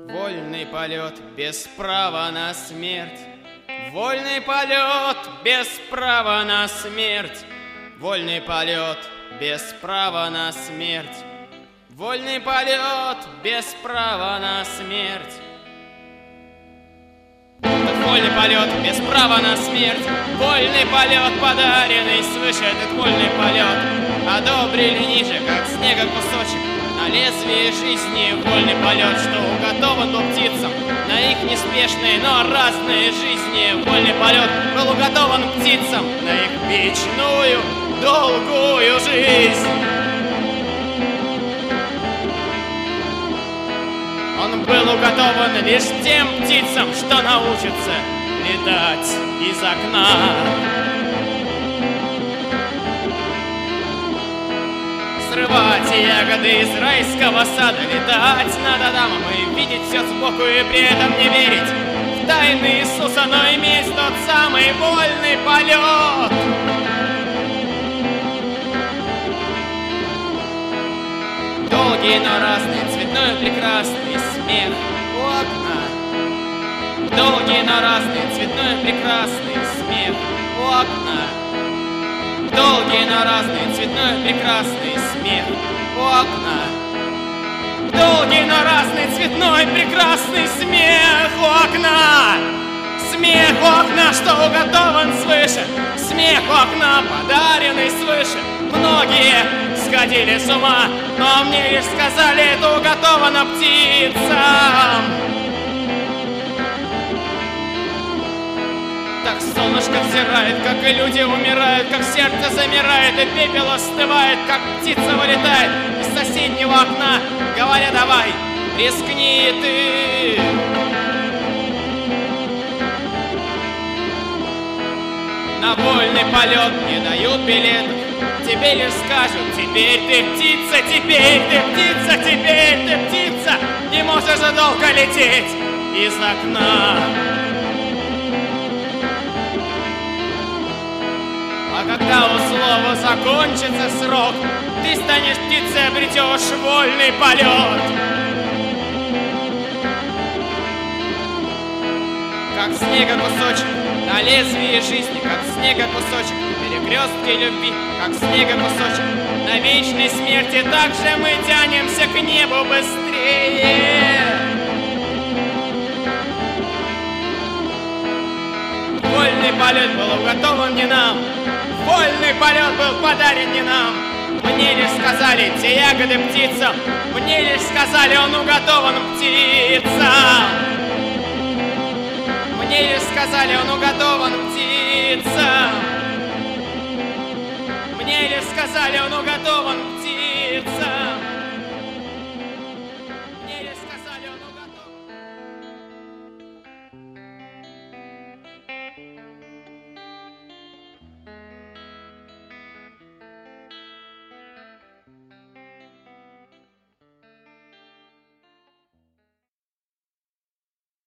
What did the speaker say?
Вольный полет без права на смерть. Вольный полет без права на смерть. Вольный полет без права на смерть. Вольный полет без права на смерть. Этот вольный полет без права на смерть. Вольный полет, подаренный свыше. Этот вольный полет одобрили ниже, как снега кусочек. На лезвие жизни вольный полет, что уготован был птицам на их неспешные, но разные жизни. Вольный полет был уготован птицам на их вечную, долгую жизнь. Он был уготован лишь тем птицам, что научатся летать из окна. Срывать ягоды из райского сада, летать над Адамом и видеть все сбоку и при этом не верить в тайны Иисуса, но иметь тот самый вольный полет. Долгий, но разный, цветной и прекрасный смех у окна. Долгий, но разный, цветной и прекрасный смех у окна. Долгий, но разный, цветной и прекрасный смех у окна. Долгий, но разный, цветной и прекрасный смех у окна. Смех у окна, что уготован свыше. Смех у окна, подаренный свыше. Многие сходили с ума, но мне лишь сказали, это уготовано птицам. Так солнышко взирает, как и люди умирают, как сердце замирает и пепел остывает, как птица вылетает из соседнего окна, говоря: давай, рискни ты. На вольный полет не дают билетов, тебе лишь скажут: теперь ты птица, теперь ты птица, теперь ты птица, не можешь же долго лететь из окна. А когда у слова закончится срок, ты станешь птицей, обретешь вольный полет. Как снега кусочек на лезвии жизни, как снега кусочек на перекрестке любви, как снега кусочек на вечной смерти, так же мы тянемся к небу быстрее. Вольный полет был уготован не нам, вольный полет был подарен не нам. Мне лишь сказали те ягоды птицам, мне лишь сказали, он уготован птицам. Мне лишь сказали, он уготован птицам. Мне лишь сказали, он уготован птицам.